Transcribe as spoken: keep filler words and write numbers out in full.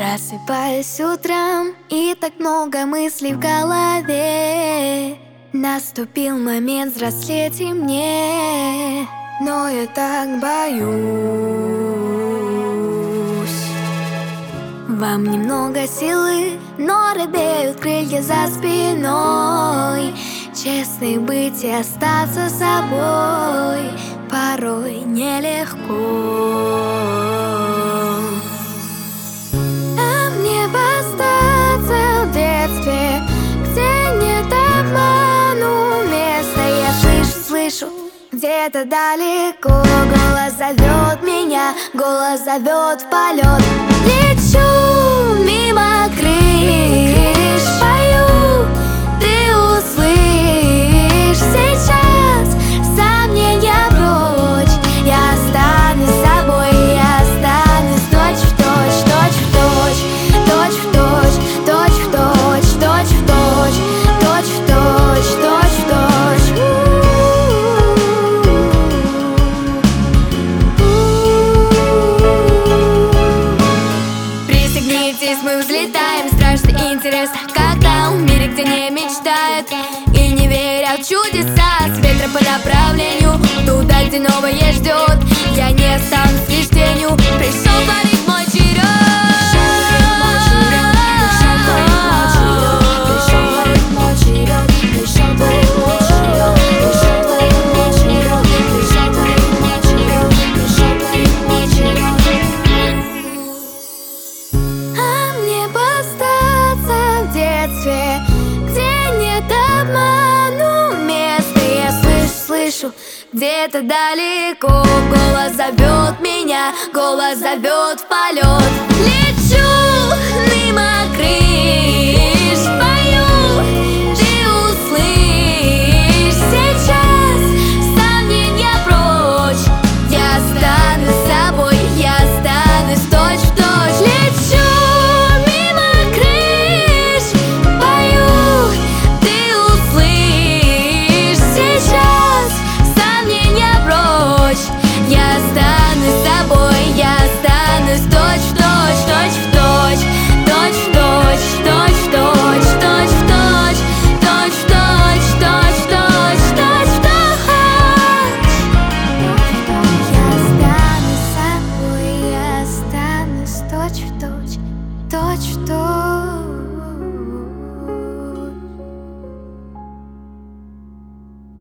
Просыпаюсь утром, и так много мыслей в голове. Наступил момент взрослеть и мне, но я так боюсь. Вам немного силы, но робеют крылья за спиной. Честный быть и остаться собой порой нелегко. А мне бы остаться в детстве, где нет обману места. Я слышу, слышу где-то далеко голос зовет меня, голос зовет в полет. Лечу мимо крыш, пою, ты услышь сейчас сомнения прочь. Я останусь собой, я останусь точь в точь, точь в точь, точь в точь, точь в точь, точь в точь, точь в точь, точь в точь. Присягнитесь, мы взлетаем, страшно и интересно, как там в мире, где не мечтают и не верят в чудеса. С ветра по направлению туда, где новое ждет. Я не останусь лишь тенью, пришел творить мой черед. А мне бы остаться в детстве, где нет обману места. Я слышу, слышу где-то далеко голос зовет меня, голос зовет в полет. Лечу мимо крыш, пою, ты услышь сейчас сомнения прочь. Я останусь собой, я останусь точь в точь. Лечу мимо крыш, пою, ты услышь сейчас сомнения прочь. Я останусь собой, я останусь точь в точь, точь в точь, точь в точь, точь в точь, точь в точь, точь в точь, точь в точь, точь в точь. Я останусь собой, я останусь точь в точь, точь в точь.